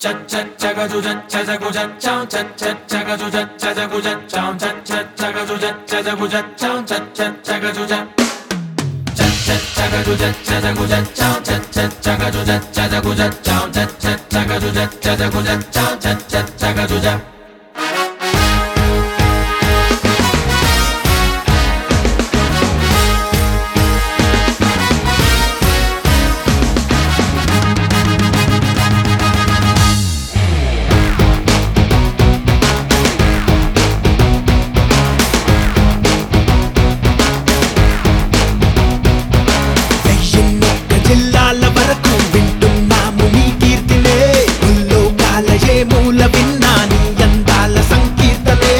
జిల్లాల వరకు వింటున్నాము నీ కీర్తినే ఉల్లోకాల ఏ మూల విన్నా నీ అందాల సంకీర్తనే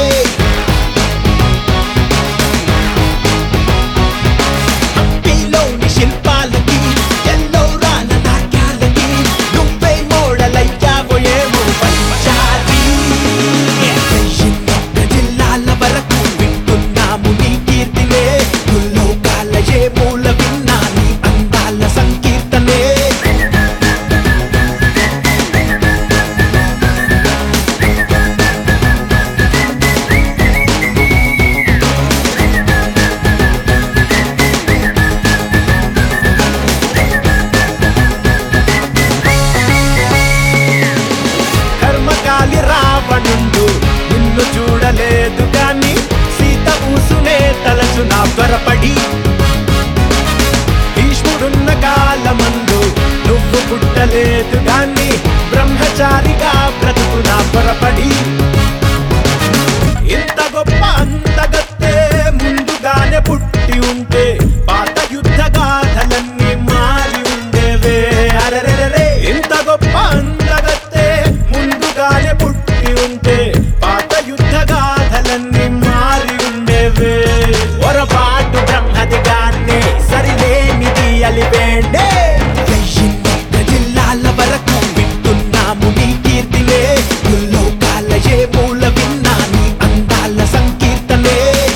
హంపీలోని శిల్పాలకి ఎల్లోరాల నాట్యాలకి నువ్వే మోడలయ్యావో ఏమో పంచాలి జిల్లాల వరకు వింటున్నాము నీ కీర్తినే ఉల్లోకాల ఏ మూల విన్నా నీ అందాల సంకీర్తనే కర్మకాలి రావణుండు నిన్ను చూడలేదు గాని సీత ఊసునే తలచునా త్వరపడి భీష్ముడున్న కాలమందు నువ్వు పుట్టలేదు గాని బ్రహ్మచారిగా బ్రతుకునా త్వరపడి ఇంత గొప్ప అందగత్తే ముందుగానే పుట్టి ఉంటే పాత యుద్ధ గాథలన్నీ మారి ఉండేవే అరెరెరెరే ఇంత గొప్ప అందగత్తే ముందుగానే పుట్టి ఉంటే పాత యుద్ధ గాథలన్నీ మారి ఉండేవే ఒరపాటు బ్రహ్మదిగాన్ని సరిలేనిది అలివేండే జిల్లాల వరకు వింటున్నాము నీ కీర్తినే ఉల్లోకాల ఏ మూల విన్నా నీ అందాల సంకీర్తనే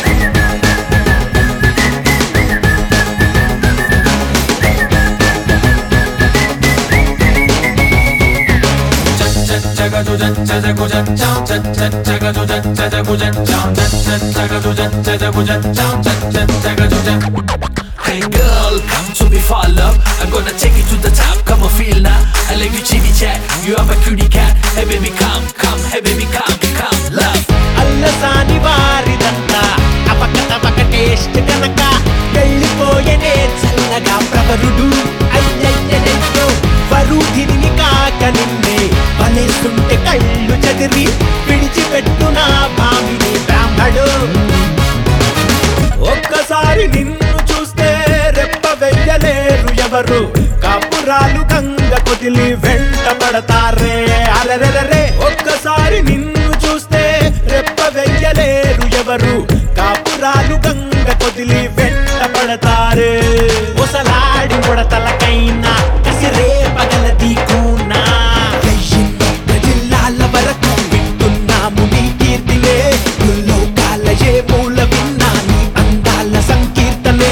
Hey girl, come to me for love. I'm gonna take you to the top. Come on, feel now. I like you chitty chat. You have a cutie cat. Hey baby, come, come. Hey baby, come, come, love. Allasani వారిదంతా అపకటపక taste కనుక వెళ్ళిపోయనే చల్లగా ప్రవరుడు అయ్యయ్యో వరుధిని కాక నిన్నే వలేస్తుంటే కళ్ళు చెదిరి విడిచిపెట్టునా భామిని బ్రాహ్మడు ఒక్కసారి నిన్ను చూస్తే రెప్ప వెయ్యలేరు ఎవరు కాపురాలు గంగ కొదిలి వెంట పడతారే అరెరెరే ఒక్కసారి నిన్ను చూస్తే రెప్ప వెయ్యలేరు ఎవరు కాపురాలు గంగ కొదిలి వెంట పడతారే ఒసలాడి ముడతలకైనా కసిరే పగలది కూనా జిల్లాల వరకు వింటున్నాము నీ కీర్తినే ఉల్లోకాల ఏ మూల విన్నా నీ అందాల సంకీర్తనే